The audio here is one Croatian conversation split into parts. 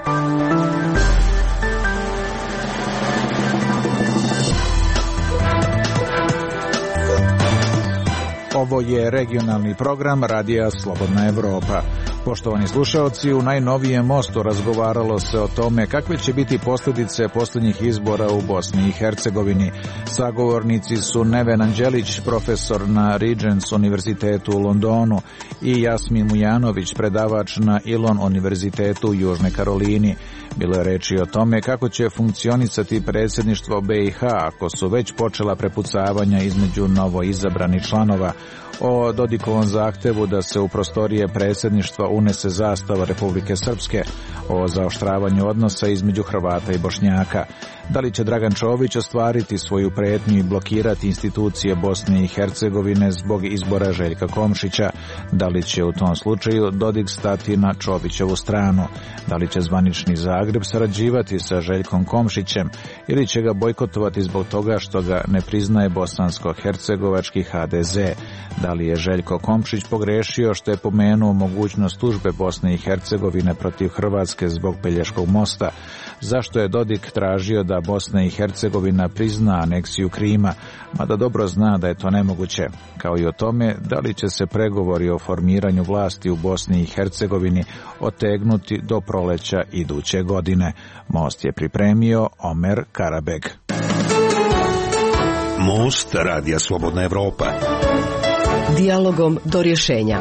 Ovo je regionalni program Radija Slobodna Evropa. Poštovani slušaoci, u najnovijem mostu razgovaralo se o tome kakve će biti posljedice posljednjih izbora u Bosni i Hercegovini. Sagovornici su Neven Anđelić, profesor na Regents univerzitetu u Londonu, i Jasmin Mujanović, predavač na Elon univerzitetu u Južnoj Karolini. Bilo je reči o tome kako će funkcionisati predsjedništvo BiH ako su već počela prepucavanja između novoizabranih članova, o Dodikovom zahtevu da se u prostorije predsjedništva unese zastava Republike Srpske, o zaoštravanju odnosa između Hrvata i Bošnjaka. Da li će Dragan Čović ostvariti svoju pretnju i blokirati institucije Bosne i Hercegovine zbog izbora Željka Komšića? Da li će u tom slučaju Dodik stati na Čovićevu stranu? Da li će zvanični Zagreb sarađivati sa Željkom Komšićem ili će ga bojkotovati zbog toga što ga ne priznaje bosansko-hercegovački HDZ? Da li je Željko Komšić pogrešio što je pomenuo mogućnost tužbe Bosne i Hercegovine protiv Hrvatske zbog Pelješkog mosta? Zašto je Dodik tražio da Bosna i Hercegovina prizna aneksiju Krima, mada dobro zna da je to nemoguće? Kao i o tome da li će se pregovori o formiranju vlasti u Bosni i Hercegovini otegnuti do proleća iduće godine. Most je pripremio Omer Karabeg. Most Radija Slobodna Evropa. Dijalogom do rješenja.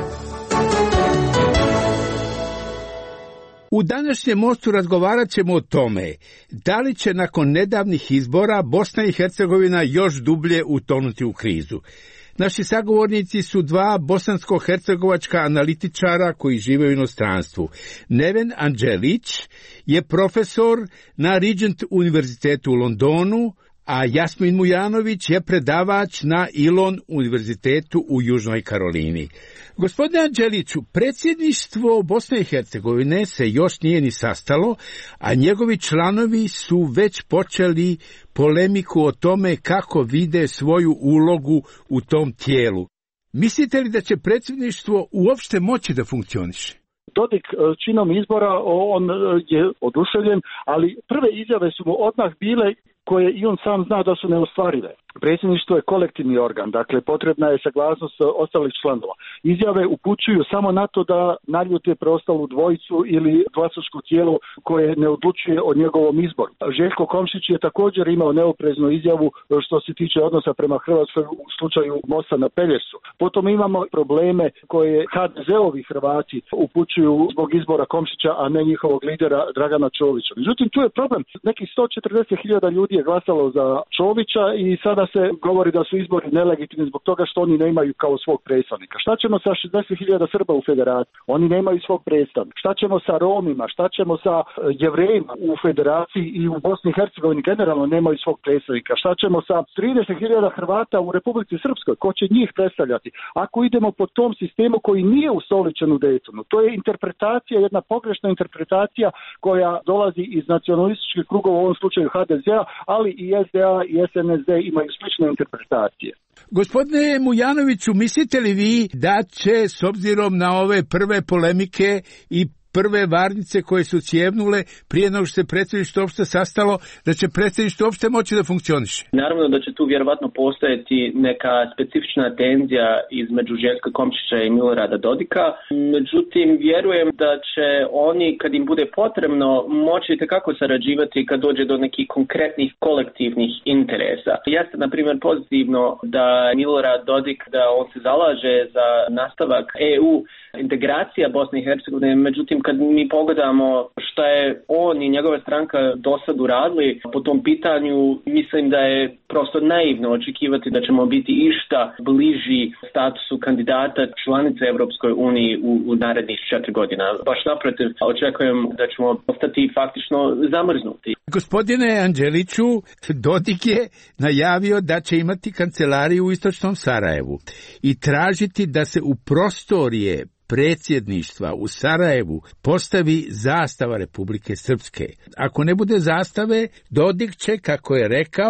U današnjem mostu razgovarat ćemo o tome da li će nakon nedavnih izbora Bosna i Hercegovina još dublje utonuti u krizu. Naši sagovornici su dva bosansko-hercegovačka analitičara koji žive u inostranstvu. Neven Anđelić je profesor na Regent univerzitetu u Londonu, a Jasmin Mujanović je predavač na Elon univerzitetu u Južnoj Karolini. Gospodine Anđeliću, predsjedništvo Bosne i Hercegovine se još nije ni sastalo, a njegovi članovi su već počeli polemiku o tome kako vide svoju ulogu u tom tijelu. Mislite li da će predsjedništvo uopšte moći da funkcioniše? Dodik činom izbora, on je oduševljen, ali prve izjave su mu odmah bile koje i on sam zna da su neostvarive. Predsjedništvo je kolektivni organ, dakle potrebna je saglasnost ostalih članova. Izjave upućuju samo na to da naljute preostalu dvojicu ili glasačko tijelo koje ne odlučuje o njegovom izboru. Željko Komšić je također imao neopreznu izjavu što se tiče odnosa prema Hrvatskoj u slučaju mosta na Pelješcu. Potom imamo probleme koje HDZ-ovi Hrvati upućuju zbog izbora Komšića, a ne njihovog lidera Dragana Čovića. Međutim, tu je problem. Nekih 140.000 ljudi je glasalo za Čovića i sada se govori da su izbori nelegitimni zbog toga što oni nemaju kao svog predstavnika. Šta ćemo sa 60.000 Srba u federaciji? Oni nemaju svog predstavnika. Šta ćemo sa Romima? Šta ćemo sa Jevrejima u federaciji i u Bosni i Hercegovini generalno nemaju svog predstavnika? Šta ćemo sa 30.000 Hrvata u Republici Srpskoj? Ko će njih predstavljati? Ako idemo po tom sistemu koji nije ustoličen u Daytonu, to je interpretacija, jedna pogrešna interpretacija koja dolazi iz nacionalističkih krugova, u ovom slučaju HDZ-a, ali i SDA i SNSD imaju slične interpretacije. Gospodine Mujanoviću, mislite li vi da će, s obzirom na ove prve polemike i prve varnice koje su cijevnule prije nego što se predsjedništvo uopšte sastalo, da će predsjedništvo uopšte moći da funkcioniše? Naravno da će tu vjerovatno postojati neka specifična tenzija između Željka Komšića i Milorada Dodika. Međutim, vjerujem da će oni, kad im bude potrebno, moći itekako sarađivati kad dođe do nekih konkretnih kolektivnih interesa. Jeste, na primjer, pozitivno da Milorad Dodik, da on se zalaže za nastavak EU integracija Bosne i Hercegovine, međutim kad mi pogledamo šta je on i njegova stranka do sad uradili po tom pitanju, mislim da je prosto naivno očekivati da ćemo biti išta bliži statusu kandidata članice Europskoj uniji u narednih 4 godina. Baš naprotiv, očekujem da ćemo ostati faktično zamrznuti. Gospodine Anđeliću, Dodik je najavio da će imati kancelariju u istočnom Sarajevu i tražiti da se u prostorije predsjedništva u Sarajevu postavi zastava Republike Srpske. Ako ne bude zastave, Dodik će, kako je rekao,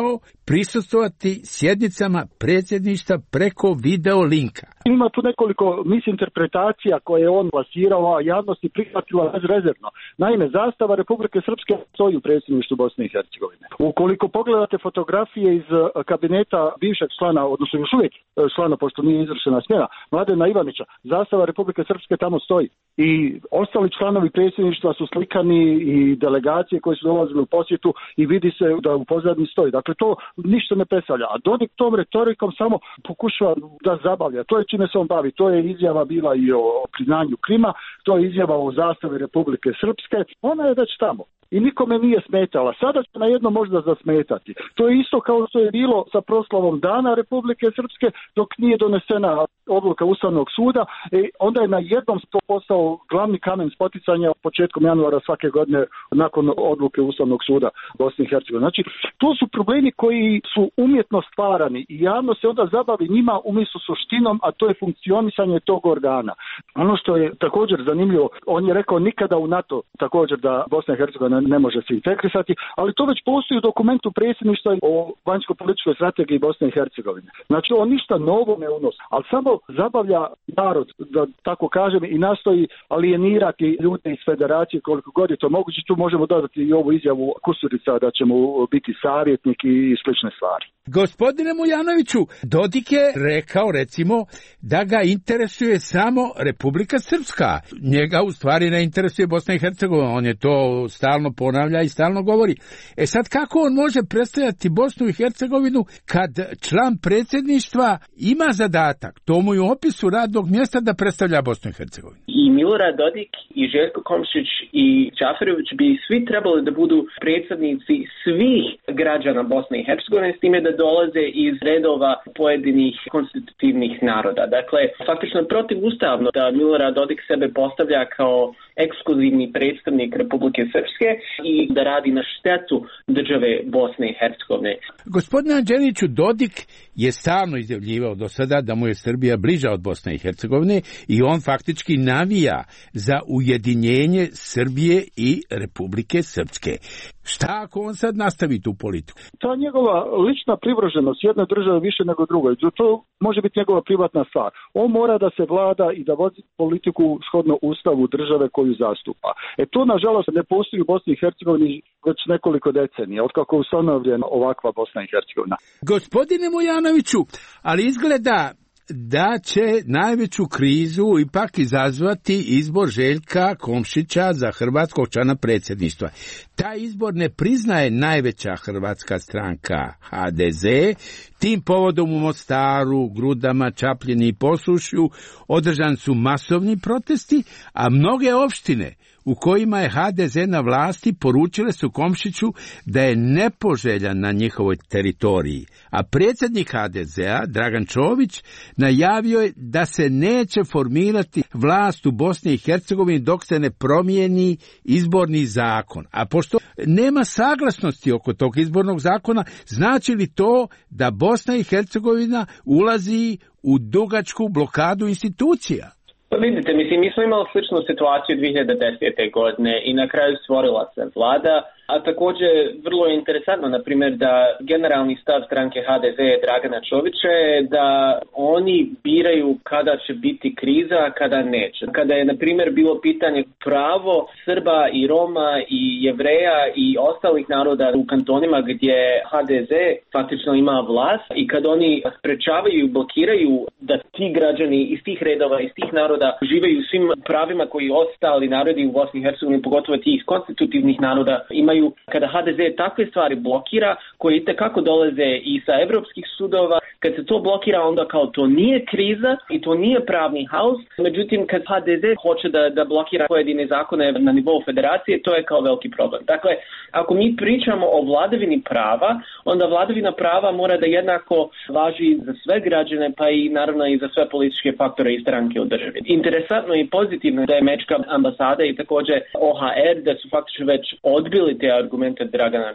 prisustvovati sjednicama predsjedništva preko video linka. Ima tu nekoliko misinterpretacija koje je on plasirao, a javnost je prihvatila bezrezervno. Naime, zastava Republike Srpske stoji u predsjedništvu Bosne i Hercegovine. Ukoliko pogledate fotografije iz kabineta bivšeg člana, odnosno još uvijek člana, pošto nije izvršena smjena, Mladena Ivanića, zastava Republike Srpske tamo stoji. I ostali članovi predsjedništva su slikani i delegacije koje su dolazile u posjetu i vidi se da u pozadini stoji. Dakle, to ništa ne predstavlja. A Dodik tom retorikom samo pokušava da zabavlja. To je čime se on bavi. To je izjava bila i o priznanju Krima, to je izjava o zastavi Republike Srpske. Ona je već tamo. I nikome nije smetala. Sada će na jedno možda zasmetati. To je isto kao što je bilo sa proslavom Dana Republike Srpske dok nije donesena odluka Ustavnog suda. Onda je na jednom postao glavni kamen spoticanja početkom januara svake godine nakon odluke Ustavnog suda Bosne i Hercegovine. Znači, to su problemi koji su umjetno stvarani i javno se onda zabavi njima umjesto suštinom, a to je funkcionisanje tog organa. Ono što je također zanimljivo, on je rekao nikada u NATO također da Bosna i Hercegovina ne može se integrisati, ali to već postoji u dokumentu predsjedništva o vanjsko-političkoj strategiji Bosne i Hercegovine. Znači, on ništa novo ne unosi, ali samo zabavlja narod, da tako kažem, i nastoji alijenirati ljude iz federacije koliko god je to moguće. Tu možemo dodati i ovu izjavu Kusurica da ćemo biti savjetnik i slične stvari. Gospodine Mujanoviću, Dodik je rekao, recimo, da ga interesuje samo Republika Srpska. Njega u stvari ne interesuje Bosna i Hercegovina. On je to stalno ponavlja i stalno govori. Sad kako on može predstavljati Bosnu i Hercegovinu kad član predsjedništva ima zadatak, tomu i u opisu radnog mjesta, da predstavlja Bosnu i Hercegovinu? I Milorad Dodik i Željko Komšić i Džaferović bi svi trebali da budu predsjednici svih građana Bosne i Hercegovine, s time da dolaze iz redova pojedinih konstitutivnih naroda. Dakle, faktično je protivustavno da Milorad Dodik sebe postavlja kao ekskluzivni predstavnik Republike Srpske i da radi na štetu države Bosne i Hercegovine. Gospodine Anđeliću, Dodik je stalno izjavljivao do sada da mu je Srbija bliža od Bosne i Hercegovine i on faktički navija za ujedinjenje Srbije i Republike Srpske. Šta ako on sad nastavi tu politiku? Ta njegova lična privrženost jedne države više nego drugoj, to može biti njegova privatna stvar. On mora da se vlada i da vodi politiku shodno ustavu države koju zastupa. To nažalost ne postoji u Bosni i Hercegovini već nekoliko decenija, otkako je ustanovljena ovakva Bosna i Hercegovina. Gospodine Mujanoviću, ali izgleda da će najveću krizu ipak izazvati izbor Željka Komšića za hrvatskog člana predsjedništva. Taj izbor ne priznaje najveća hrvatska stranka HDZ. Tim povodom u Mostaru, Grudama, Čapljini i Posušju održani su masovni protesti, a mnoge opštine u kojima je HDZ na vlasti poručile su Komšiću da je nepoželjan na njihovoj teritoriji, a predsjednik HDZ-a, Dragan Čović, najavio je da se neće formirati vlast u Bosni i Hercegovini dok se ne promijeni izborni zakon. A pošto nema saglasnosti oko tog izbornog zakona, znači li to da Bosna i Hercegovina ulazi u dugačku blokadu institucija? Pa vidite, mi smo imali sličnu situaciju 2010. godine i na kraju stvorila se vlada, a također vrlo je interesantno, na primjer, da generalni stav stranke HDZ Dragana Čovića je da oni biraju kada će biti kriza, a kada neće. Kada je, na primjer, bilo pitanje pravo Srba i Roma i Jevreja i ostalih naroda u kantonima gdje HDZ faktično ima vlast i kad oni sprečavaju i blokiraju da ti građani iz tih redova, iz tih naroda živaju svim pravima koji ostali narodi u Bosni i Hercegovini, pogotovo tih konstitutivnih naroda, imaju. Kada HDZ takve stvari blokira, koje itekako dolaze i sa evropskih sudova, kad se to blokira, onda kao to nije kriza i to nije pravni haos. Međutim, kad HDZ hoće da blokira pojedine zakone na nivou federacije, to je kao veliki problem. Dakle, ako mi pričamo o vladavini prava, onda vladavina prava mora da jednako važi za sve građane, pa i naravno i za sve političke faktore i stranke u državi. Interesantno i pozitivno da je Američka ambasada i također OHR da su faktično već odbili te argumente Dragana Čovića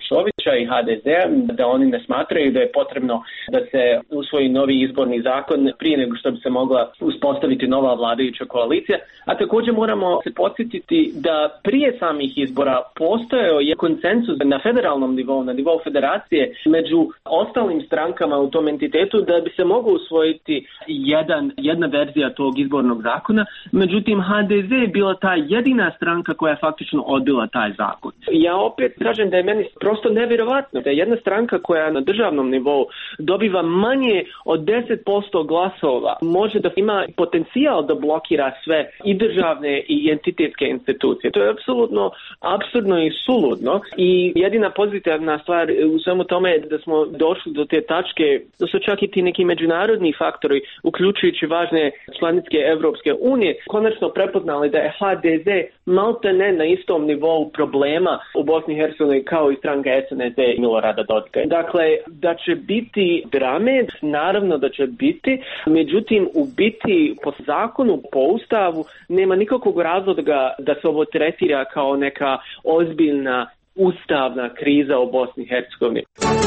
i HDZ-a, da oni ne smatraju da je potrebno da se usvoji novi izborni zakon prije nego što bi se mogla uspostaviti nova vladajuća koalicija. A također moramo se podsjetiti da prije samih izbora postojao je konsenzus na federalnom nivou, na nivou federacije među ostalim strankama u tom entitetu da bi se mogao usvojiti jedna verzija tog izbornog zakona. Međutim, HDZ je bila ta jedina stranka koja je faktično odbila taj zakon. Ja opet kažem da je meni prosto nevjerovatno da je jedna stranka koja na državnom nivou dobiva manje od 10% glasova može da ima potencijal da blokira sve i državne i entitetske institucije. To je apsolutno apsurdno i suludno i jedina pozitivna stvar u svemu tome je da smo došli do te tačke da su čak i ti neki međunarodni faktori, uključujući važne članice Evropske unije, konačno prepoznali da je HDZ maltene na istom nivou problema u Bosni i Hercegovini kao i stranka SNSD i Milorada Dodika. Dakle, da će biti drame, naravno da će biti, međutim u biti po zakonu, po ustavu nema nikakvog razloga da se ovo tretira kao neka ozbiljna ustavna kriza u Bosni i Hercegovini.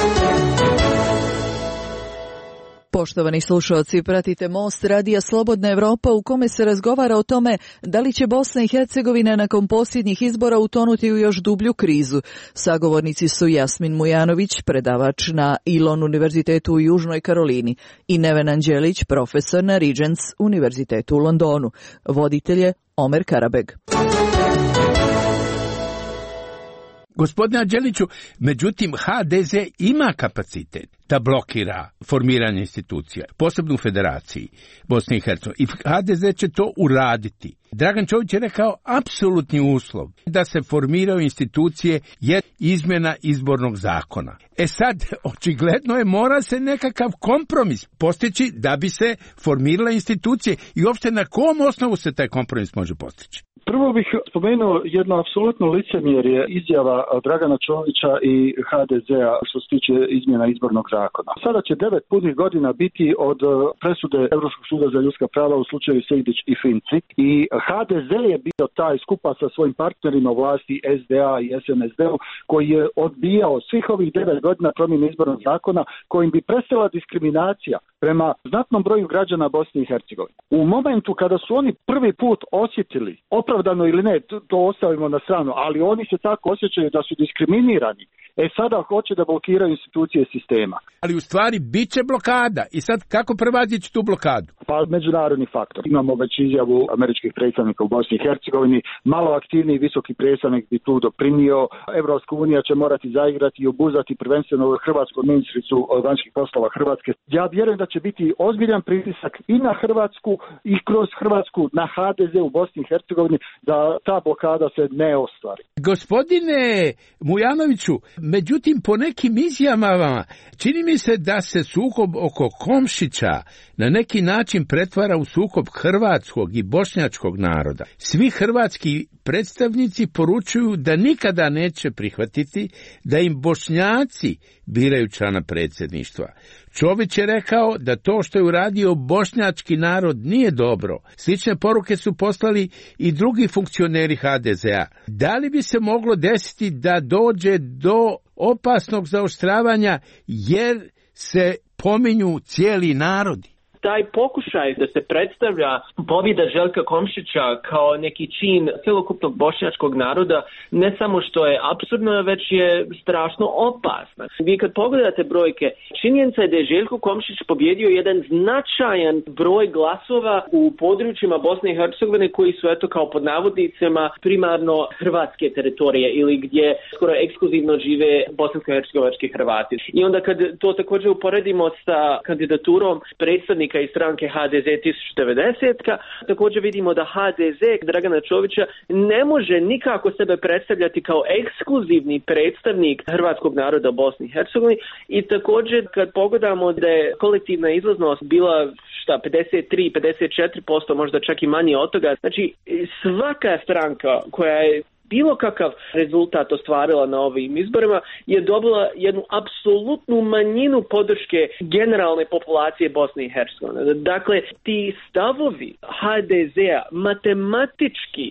Poštovani slušalci, pratite Most radija Slobodna Evropa u kome se razgovara o tome da li će Bosna i Hercegovina nakon posljednjih izbora utonuti u još dublju krizu. Sagovornici su Jasmin Mujanović, predavač na Elon univerzitetu u Južnoj Karolini i Neven Anđelić, profesor na Regents univerzitetu u Londonu. Voditelj je Omer Karabeg. Gospodine Anđeliću, međutim HDZ ima kapacitet da blokira formiranje institucija, posebno u Federaciji Bosne i Hercegovine. I HDZ će to uraditi. Dragan Čović je rekao apsolutni uslov da se formiraju institucije je izmjena izbornog zakona. Sad, očigledno je mora se nekakav kompromis postići da bi se formirale institucije i uopšte na kom osnovu se taj kompromis može postići. Prvo bih spomenuo jedno apsolutno licemjerje izjava Dragana Čovića i HDZ-a što se tiče izmjena izbornog zakona. Sada će 9 punih godina biti od presude Europskog suda za ljudska prava u slučaju Sejdić i Finci i HDZ je bio taj skupa sa svojim partnerima u vlasti SDA i SNSD-u koji je odbijao svih ovih 9 godina promjene izbornog zakona kojim bi prestala diskriminacija prema znatnom broju građana Bosne i Hercegovine. U momentu kada su oni prvi put osjetili, opravdano ili ne, to ostavimo na stranu, ali oni se tako osjećaju da su diskriminirani. Sada hoće da blokiraju institucije sistema. Ali u stvari bit će blokada. I sad kako prevazići tu blokadu? Pa međunarodni faktor. Imamo već izjavu američkih predstavnika u Bosni i Hercegovini. Malo aktivniji visoki predstavnik bi tu doprinio. Evropska unija će morati zaigrati i obuzati prvenstveno hrvatsku ministricu vanjskih poslova Hrvatske. Ja vjerujem da će biti ozbiljan pritisak i na Hrvatsku i kroz Hrvatsku na HDZ u Bosni i Hercegovini da ta blokada se ne ostvari. Gospodine Mujanoviću, međutim, po nekim izjavama čini mi se da se sukob oko Komšića na neki način pretvara u sukob hrvatskog i bošnjačkog naroda. Svi hrvatski predstavnici poručuju da nikada neće prihvatiti da im Bošnjaci biraju člana predsjedništva. Čović je rekao da to što je uradio bošnjački narod nije dobro. Slične poruke su poslali i drugi funkcioneri HDZ-a. Da li bi se moglo desiti da dođe do opasnog zaoštravanja jer se pominju cijeli narodi? Taj pokušaj da se predstavlja pobjeda Željka Komšića kao neki čin cjelokupnog bošnjačkog naroda ne samo što je apsurdno, već je strašno opasno. Vi kad pogledate brojke, činjenica je da je Željko Komšić pobjedio jedan značajan broj glasova u područjima Bosne i Hercegovine koji su eto kao pod navodnicima primarno hrvatske teritorije ili gdje skoro ekskluzivno žive bosansko-hercegovački Hrvati. I onda kad to također uporedimo sa kandidaturom predstavnika iz stranke HDZ 1090, također vidimo da HDZ Dragana Čovića ne može nikako sebe predstavljati kao ekskluzivni predstavnik hrvatskog naroda u Bosni i Hercegovini i također kad pogledamo da je kolektivna izlaznost bila 53-54%, možda čak i manje od toga, znači svaka stranka koja je bilo kakav rezultat ostvarila na ovim izborima je dobila jednu apsolutnu manjinu podrške generalne populacije Bosne i Hercegovine. Dakle, ti stavovi HDZ-a matematički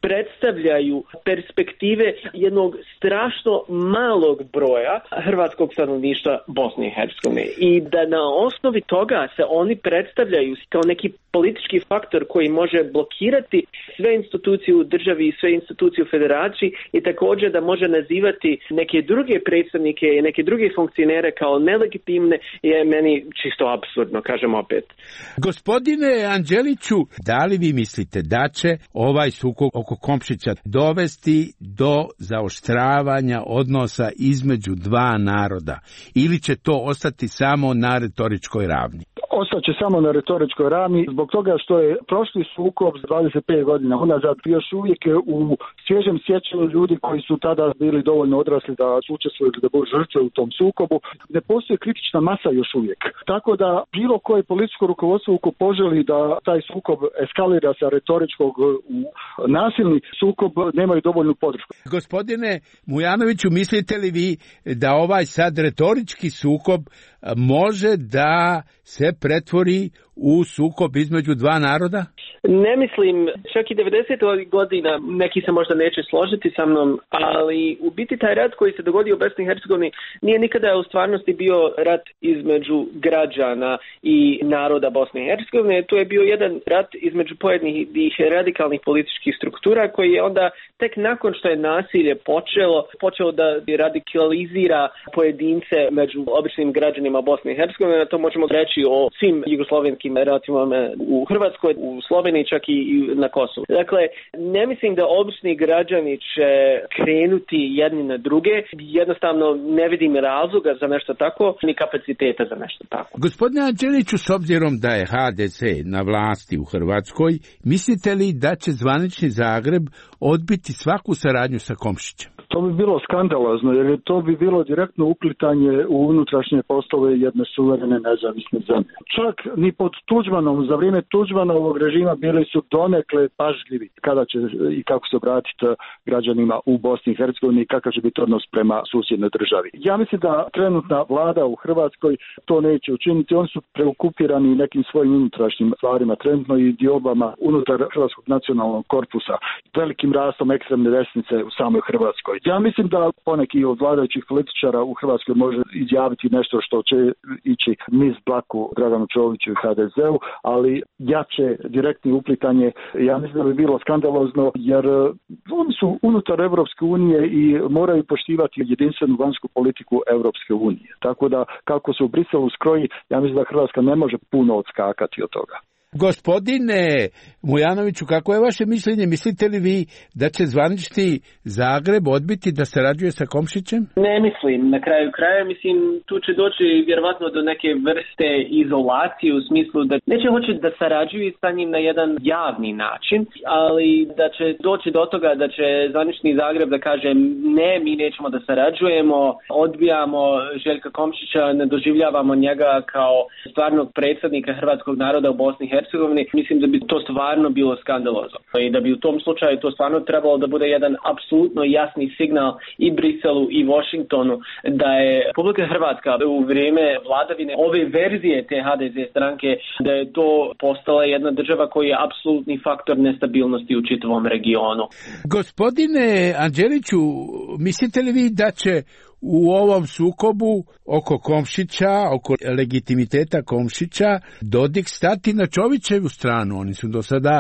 predstavljaju perspektive jednog strašno malog broja hrvatskog stanovništva Bosne i Hercegovine i da na osnovi toga se oni predstavljaju kao neki politički faktor koji može blokirati sve institucije u državi i sve institucije u federaciji i također da može nazivati neke druge predstavnike i neke druge funkcionere kao nelegitimne je meni čisto apsurdno, kažem opet. Gospodine Anđeliću, da li vi mislite da će ovaj sukob oko Komšića dovesti do zaoštravanja odnosa između dva naroda ili će to ostati samo na retoričkoj ravni? Ostaće samo na retoričkoj ravni zbog toga što je prošli sukob s 25 godina unazad još uvijek je u svježem sjećanju ljudi koji su tada bili dovoljno odrasli da učestvuju da budu žrtve u tom sukobu. Ne postoji kritična masa još uvijek. Tako da bilo koje političko rukovodstvo uko poželi da taj sukob eskalira sa retoričkog u nasilni sukob nemaju dovoljnu podršku. Gospodine Mujanoviću, mislite li vi da ovaj sad retorički sukob može da se pretvori u sukob između dva naroda? Ne mislim, čak i 90. godina neki se možda neće složiti sa mnom, ali u biti taj rat koji se dogodio u Bosni i Hercegovini nije nikada u stvarnosti bio rat između građana i naroda Bosne i Hercegovine. To je bio jedan rat između pojedinih radikalnih političkih struktura koji je onda tek nakon što je nasilje počelo da radikalizira pojedince među običnim građanima Bosne i Hercegovine. To možemo reći o svim jugoslovenskim ratovima u Hrvatskoj, u Sloveniji, čak i na Kosovu. Dakle, ne mislim da obični građani će krenuti jedni na druge. Jednostavno ne vidim razloga za nešto tako, ni kapaciteta za nešto tako. Gospodine Anđeliću, s obzirom da je HDZ na vlasti u Hrvatskoj, mislite li da će zvanični Zagreb odbiti svaku saradnju sa Komšićem? To bi bilo skandalozno, jer to bi bilo direktno uplitanje u unutrašnje poslove jedne suverene nezavisne zemlje. Čak ni pod Tuđmanom, za vrijeme Tuđmanovog režima bili su donekle pažljivi kada će i kako se obratiti građanima u Bosni i Hercegovini i kakav će biti odnos prema susjednoj državi. Ja mislim da trenutna vlada u Hrvatskoj to neće učiniti. Oni su preokupirani nekim svojim unutrašnjim stvarima trenutno i diobama unutar Hrvatskog nacionalnog korpusa, velikim rastom ekstremne desnice u samoj Hrvatskoj. Ja mislim da poneki od vladajućih političara u Hrvatskoj može izjaviti nešto što će ići niz dlaku Draganu Čoviću i HDZ-u, ali jače direktni uplitanje, ja mislim da bi bilo skandalozno, jer oni su unutar Europske unije i moraju poštivati jedinstvenu vanjsku politiku Europske unije. Tako da kako se u Briselu skroji, ja mislim da Hrvatska ne može puno odskakati od toga. Gospodine Mujanoviću, kako je vaše mišljenje? Mislite li vi da će zvanični Zagreb odbiti da sarađuje sa Komšićem? Ne mislim. Na kraju kraja, mislim, tu će doći vjerovatno do neke vrste izolacije u smislu da neće hoće da sarađuju sa njim na jedan javni način, ali da će doći do toga da će zvanični Zagreb da kaže ne, mi nećemo da sarađujemo, odbijamo Željka Komšića, ne doživljavamo njega kao stvarnog predsjednika hrvatskog naroda u Bosni i Hercegovini. Mislim da bi to stvarno bilo skandalozno i da bi u tom slučaju to stvarno trebalo da bude jedan apsolutno jasni signal i Briselu i Washingtonu da je Republika Hrvatska u vrijeme vladavine ove verzije te HDZ stranke da je to postala jedna država koja je apsolutni faktor nestabilnosti u čitavom regionu. Gospodine Anđeliću, mislite li vi da će u ovom sukobu oko Komšića, oko legitimiteta Komšića, Dodik stati na Čovićevu stranu? Oni su do sada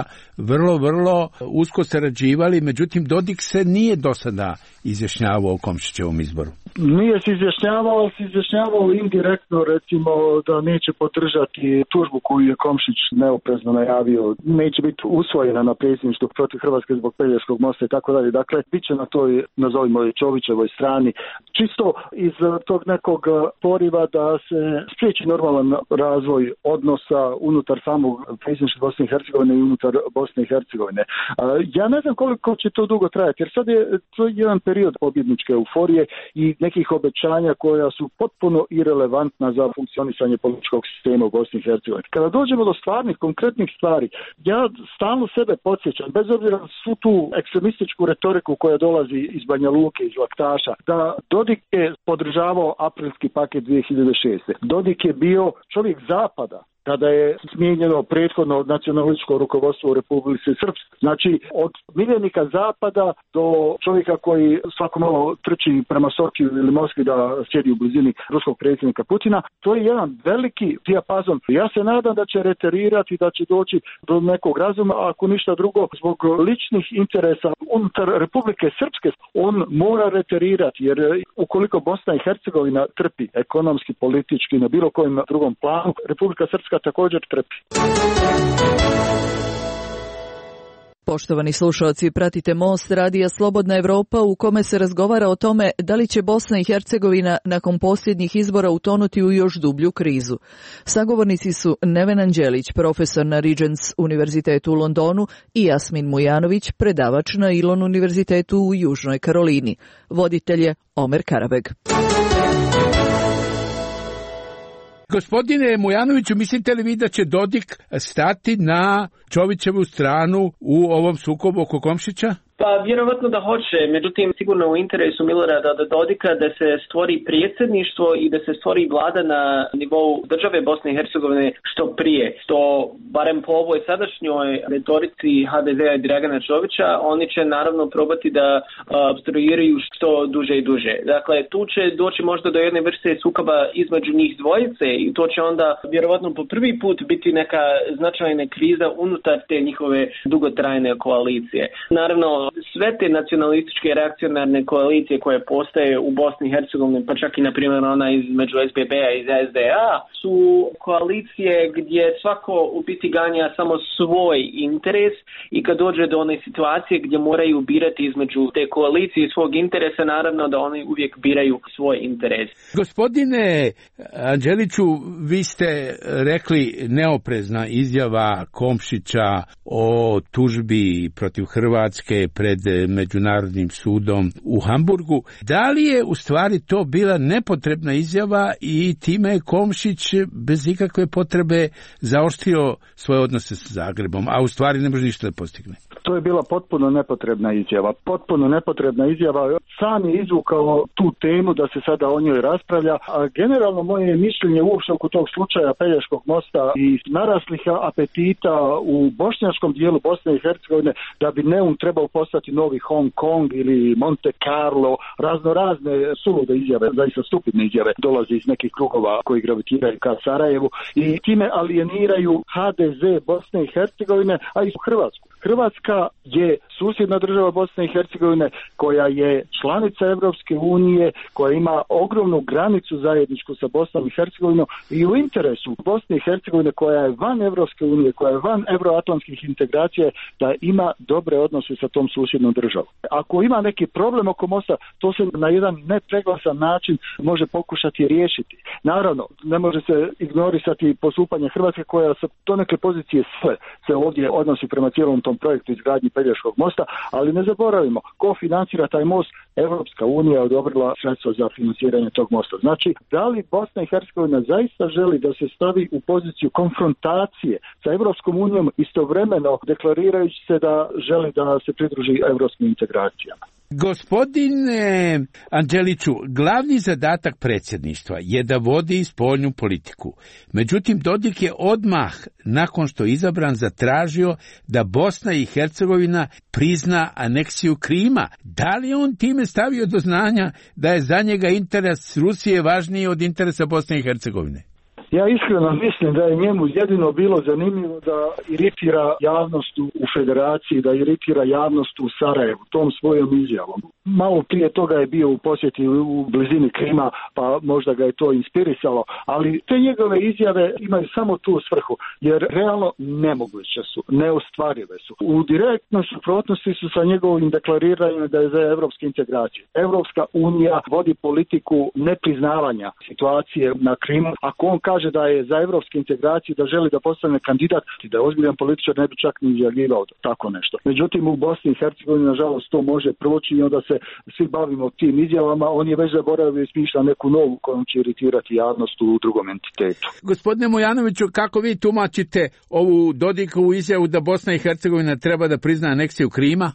vrlo usko sarađivali, međutim Dodik se nije do sada izjašnjavao o Komšićevom izboru. Nije se izjašnjavao, ali se izjašnjavao indirektno, recimo da neće podržati tužbu koju je Komšić neoprezno najavio, neće biti usvojena na predsjedništvu protiv Hrvatske zbog Pelješkog mosta i tako dalje. Dakle, bit će na toj, nazovimo Čovićevoj strani, čisto iz tog nekog poriva da se spriječi normalan razvoj odnosa unutar samog predsjedništva Bosne i Hercegovine i unutar Bosne i Hercegovine. Ja ne znam koliko će to dugo trajati, jer sad je to jedan period pobjedničke euforije i nekih obećanja koja su potpuno irelevantna za funkcionisanje političkog sistema u Bosni i Hercegovini. Kada dođemo do stvarnih, konkretnih stvari, ja stalno sebe podsjećam, bez obzira na svu tu ekstremističku retoriku koja dolazi iz Banja Luke, iz Laktaša, da Dodik je podržavao aprilski paket 2006. Dodik je bio čovjek zapada. kada je smijenjeno prethodno nacionalističko rukovodstvo u Republici Srpskoj. Znači, od miljenika zapada do čovjeka koji svako malo trči prema Sokiju ili Moskvi da sjedi u blizini ruskog predsjednika Putina, to je jedan veliki dijapazon. Ja se nadam da će reterirati, da će doći do nekog razuma, a ako ništa drugo, zbog ličnih interesa unutar Republike Srpske, on mora reterirati, jer ukoliko Bosna i Hercegovina trpi ekonomski, politički, na bilo kojem drugom planu, Republika Srpska također trpi. Poštovani slušalci, pratite Most radija Slobodna Evropa u kome se razgovara o tome da li će Bosna i Hercegovina nakon posljednjih izbora utonuti u još dublju krizu. Sagovornici su Neven Anđelić, profesor na Regents univerzitetu u Londonu, i Jasmin Mujanović, predavač na Elon univerzitetu u Južnoj Karolini. Voditelj je Omer Karabeg. Gospodine Mujanoviću, mislite li vi da će Dodik stati na Čovićevu stranu u ovom sukobu oko Komšića? Pa vjerovatno da hoće, međutim sigurno u interesu Milorada Dodika da se stvori predsjedništvo i da se stvori vlada na nivou države Bosne i Hercegovine što prije. Što barem po ovoj sadašnjoj retorici HDZ-a i Dragana Čovića, oni će naravno probati da obstruiraju što duže i duže. Dakle, tu će doći možda do jedne vrste sukoba između njih dvojice i to će onda vjerovatno po prvi put biti neka značajna kriza unutar te njihove dugotrajne koalicije. Naravno, sve te nacionalističke reakcionarne koalicije koje postoje u Bosni i Hercegovini, pa čak i na primjer ona između SBB-a i SDA, su koalicije gdje svako u biti ganja samo svoj interes i kad dođe do one situacije gdje moraju birati između te koalicije i svog interesa, naravno da oni uvijek biraju svoj interes. Gospodine Anđeliću, vi ste rekli neoprezna izjava Komšića o tužbi protiv Hrvatske pred Međunarodnim sudom u Hamburgu. Da li je u stvari to bila nepotrebna izjava i time je Komšić bez ikakve potrebe zaoštrio svoje odnose sa Zagrebom, a u stvari ne može ništa da postigne? To je bila potpuno nepotrebna izjava. Potpuno nepotrebna izjava. Sam je izvukao tu temu da se sada o njoj raspravlja, a generalno moje mišljenje uopšte oko tog slučaja Pelješkog mosta i naraslih apetita u bošnjačkom dijelu Bosne i Hercegovine da bi Neum trebao postati novi Hong Kong ili Monte Carlo, razne sulude izjave, zaista stupidne izjave dolaze iz nekih krugova koji gravitiraju ka Sarajevu i time alijeniraju HDZ Bosne i Hercegovine, a i Hrvatsku. Hrvatska je susjedna država Bosne i Hercegovine koja je članica Europske unije, koja ima ogromnu granicu zajedničku sa Bosnom i Hercegovinom i u interesu Bosne i Hercegovine koja je van Europske unije, koja je van euroatlantskih integracija, da ima dobre odnose sa tom susjednom državom. Ako ima neki problem oko mosta, to se na jedan nepreglasan način može pokušati riješiti. Naravno, ne može se ignorisati postupanje Hrvatske koja sa donekle pozicije sve se ovdje odnosi prema cijelom tom projektu izgradnji Pelješkog mosta, ali ne zaboravimo, ko financira taj most? Europska unija je odobrila sredstva za financiranje tog mosta. Znači, da li Bosna i Hercegovina zaista želi da se stavi u poziciju konfrontacije sa Europskom unijom, istovremeno deklarirajući se da želi da se pridruži europskim integracijama? Gospodine Anđeliću, glavni zadatak predsjedništva je da vodi spoljnu politiku. Međutim, Dodik je odmah, nakon što je izabran, zatražio da Bosna i Hercegovina prizna aneksiju Krima. Da li on time stavio do znanja da je za njega interes Rusije važniji od interesa Bosne i Hercegovine? Ja iskreno mislim da je njemu jedino bilo zanimljivo da iritira javnost u federaciji, da iritira javnost u Sarajevu tom svojom izjavom. Malo prije toga je bio u posjeti u blizini Krima, pa možda ga je to inspirisalo, ali te njegove izjave imaju samo tu svrhu, jer realno nemoguće su, neostvarive su. U direktnoj suprotnosti su sa njegovim deklariranjem da je za evropske integracije. Evropska unija vodi politiku nepriznavanja situacije na Krimu. Ako on kaže da je za evropske integracije, da želi da postane kandidat, da je ozbiljan političar, ne bi čak ni izjavljivao tako nešto. Međutim, u Bosni i Hercegovini, nažalost, to može proći i onda se svi bavimo tim izjavama. On je već zaboravio i smišlja neku novu kojom će iritirati javnost u drugom entitetu. Gospodine Mujanoviću, kako vi tumačite ovu Dodikovu izjavu da Bosna i Hercegovina treba da prizna aneksiju Krima?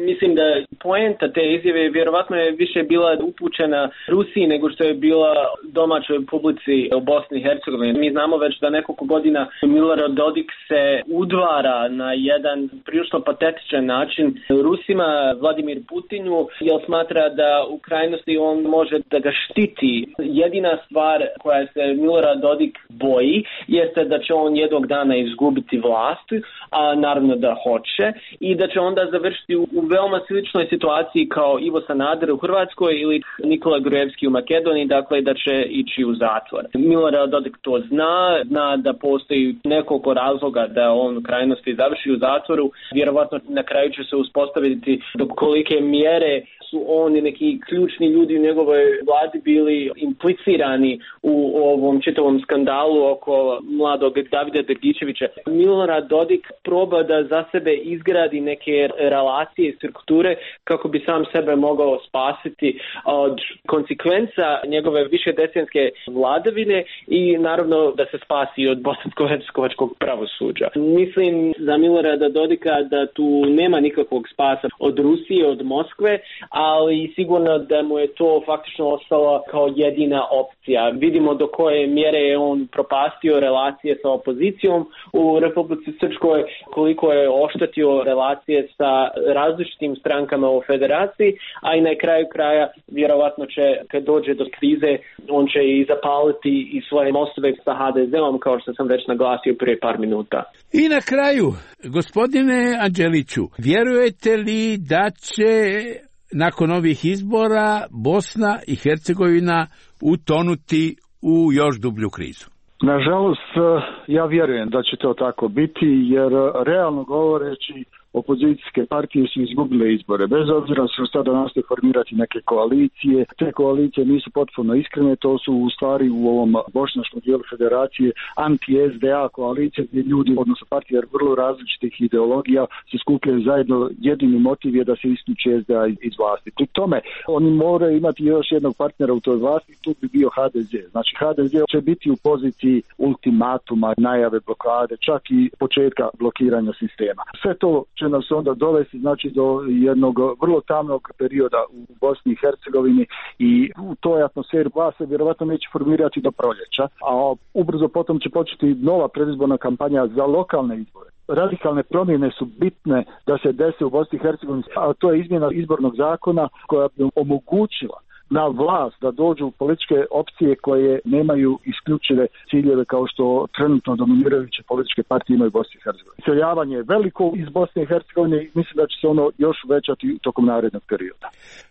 Mislim da poenta te izjave vjerovatno je više bila upućena Rusiji nego što je bila domaćoj publici u Bosni i Hercegovini. Mi znamo već da nekoliko godina Milorad Dodik se udvara na jedan prilično patetičan način Rusima, Vladimir Putinu, jer smatra da u krajnosti on može da ga štiti. Jedina stvar koja se Milorad Dodik boji jeste da će on jednog dana izgubiti vlast, a naravno da hoće, i da će onda završiti u veoma sličnoj situaciji kao Ivo Sanader u Hrvatskoj ili Nikola Grujevski u Makedoniji, dakle da će ići u zatvor. Milorad Dodik to zna da postoji nekoliko razloga da on u krajnosti završi u zatvoru. Vjerovatno na kraju će se uspostaviti do kolike mjere su oni neki ključni ljudi u njegovoj vladi bili implicirani u ovom čitavom skandalu oko mladog Davida Dragičevića. Milorad Dodik proba da za sebe izgradi neke relacije i strukture kako bi sam sebe mogao spasiti od konsekvenca njegove višedecenijske vladavine i naravno da se spasi od bosansko-hercegovačkog pravosuđa. Mislim za Milorada Dodika da tu nema nikakvog spasa od Rusije, od Moskve, ali sigurno da mu je to faktično ostalo kao jedina opcija. Vidimo do koje mjere je on propastio relacije sa opozicijom u Republici Srpskoj, koliko je oštetio relacije sa različitim strankama u federaciji, a i na kraju kraja vjerovatno će, kad dođe do krize, on će i zapaliti i svoje mostove sa HDZ-om, kao što sam već naglasio prije par minuta. I na kraju, gospodine Anđeliću, vjerujete li da će nakon ovih izbora Bosna i Hercegovina utonuti u još dublju krizu? Nažalost, ja vjerujem da će to tako biti, jer realno govoreći opozicijske partije su izgubile izbore. Bez obzira što sada nastoje formirati neke koalicije, te koalicije nisu potpuno iskrene, to su u stvari u ovom bošnjačkom dijelu federacije anti-SDA koalicije gdje ljudi, odnosno partije vrlo različitih ideologija se skupljaju zajedno, jedini motiv je da se isključi SDA iz vlasti. Pri tome oni moraju imati još jednog partnera u toj vlasti, tu bi bio HDZ. Znači HDZ će biti u poziciji ultimatuma, najave blokade, čak i početka blokiranja sistema. Sve to će nas onda dovesti znači do jednog vrlo tamnog perioda u Bosni i Hercegovini i u toj atmosferi vlast se vjerovatno neće formirati do proljeća, a ubrzo potom će početi nova predizborna kampanja za lokalne izbore. Radikalne promjene su bitne da se dese u Bosni i Hercegovini, a to je izmjena izbornog zakona koja bi omogućila na vlast da dođu političke opcije koje nemaju isključive ciljeve kao što trenutno dominirajuće političke partije imaju u Bosni i Hercegovini. Iseljavanje je veliko iz Bosne i Hercegovine i mislim da će se ono još uvećati tokom narednog perioda.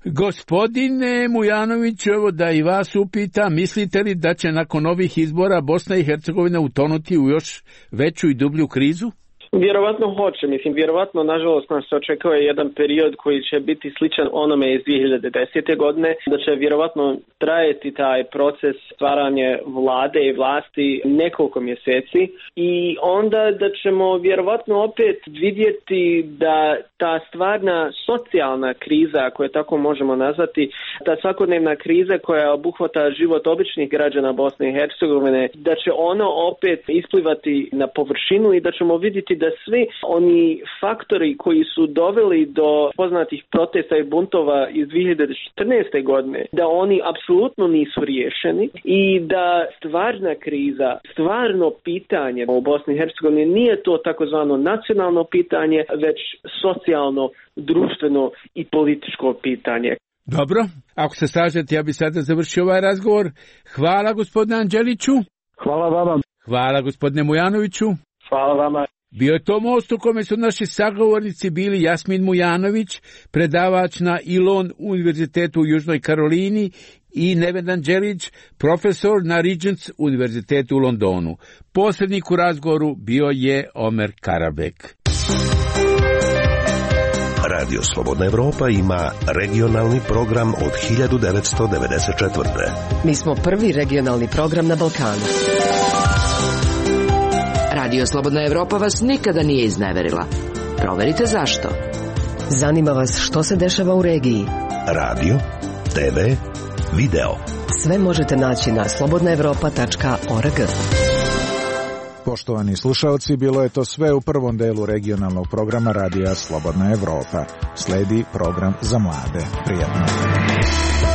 Gospodine Mujanović, evo da i vas upita, mislite li da će nakon ovih izbora Bosna i Hercegovina utonuti u još veću i dublju krizu? Vjerovatno hoće, vjerovatno nažalost nas očekuje jedan period koji će biti sličan onome iz 2010. godine, da će vjerovatno trajati taj proces stvaranja vlade i vlasti nekoliko mjeseci i onda da ćemo vjerovatno opet vidjeti da ta stvarna socijalna kriza, ako je tako možemo nazvati, ta svakodnevna kriza koja obuhvata život običnih građana Bosne i Hercegovine, da će ono opet isplivati na površinu i da ćemo vidjeti da svi oni faktori koji su doveli do poznatih protesta i buntova iz 2014. godine, da oni apsolutno nisu riješeni i da stvarna kriza, stvarno pitanje u Bosni i Hercegovini nije to takozvano nacionalno pitanje, već socijalno, društveno i političko pitanje. Dobro, ako se slažete, ja bi sada završio ovaj razgovor. Hvala gospodine Anđeliću. Hvala vama. Hvala gospodine Mujanoviću. Hvala vama. Bio je to most u kome su naši sagovornici bili Jasmin Mujanović, predavač na Elon univerzitetu u Južnoj Karolini, i Neven Anđelić, profesor na Regents univerzitetu u Londonu. Posrednik u razgovoru bio je Omer Karabek. Radio Slobodna Evropa ima regionalni program od 1994. Mi smo prvi regionalni program na Balkanu. Radio Slobodna Evropa vas nikada nije izneverila. Proverite zašto. Zanima vas što se dešava u regiji. Radio, TV, video. Sve možete naći na slobodnaevropa.org. Poštovani slušaoci, bilo je to sve u prvom delu regionalnog programa Radija Slobodna Evropa. Sledi program za mlade. Prijatno.